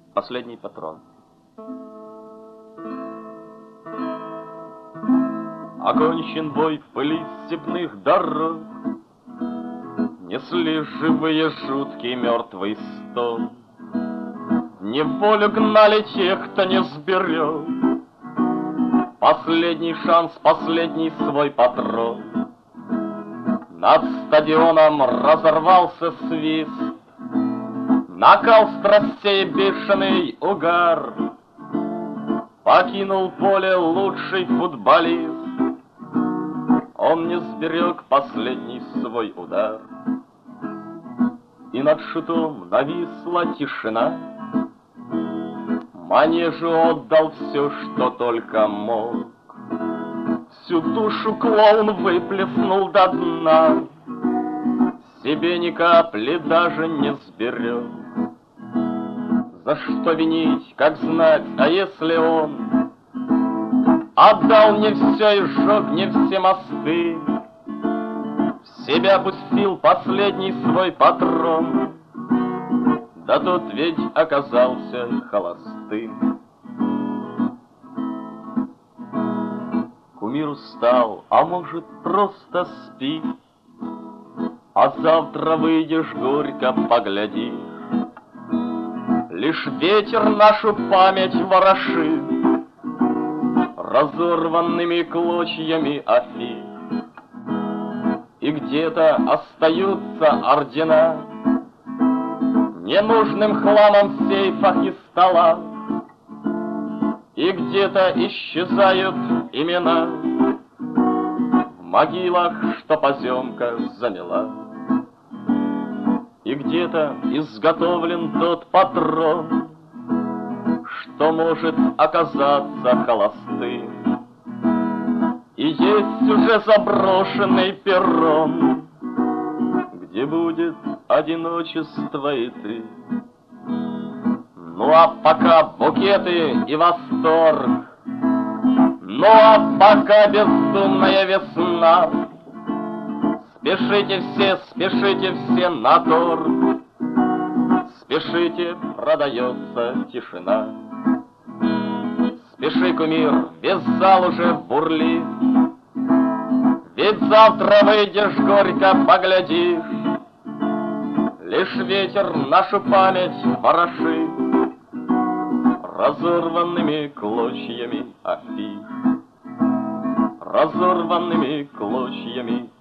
Последний патрон. Окончен бой в пыли степных дорог, несли живые жуткий мертвый стон. В неволю гнали тех, кто не сберег последний шанс, последний свой патрон. Над стадионом разорвался свист, накал страстей бешеный угар. Покинул поле лучший футболист, он не сберег последний свой удар. И над шутом нависла тишина, манежу отдал все, что только мог. Всю душу клоун выплеснул до дна, себе ни капли даже не сберег. За что винить, как знать, а если он отдал не все и сжег не все мосты, в себя пустил последний свой патрон, да тот ведь оказался холостым. Кумир устал, а может просто спит, а завтра выйдешь горько поглядишь. Лишь ветер нашу память ворошит разорванными клочьями афиш. И где-то остаются ордена ненужным хламом в сейфах и столах, и где-то исчезают имена в могилах, что поземка заняла. И где-то изготовлен тот патрон, что может оказаться холостым. И есть уже заброшенный перрон, где будет одиночество и ты. Ну а пока букеты и восторг, ну а пока безумная весна, спешите все на торг, спешите, продается тишина. Спеши, кумир, весь зал уже бурлит, ведь завтра выйдешь горько поглядишь. Лишь ветер нашу память ворошит разорванными клочьями афиш, разорванными клочьями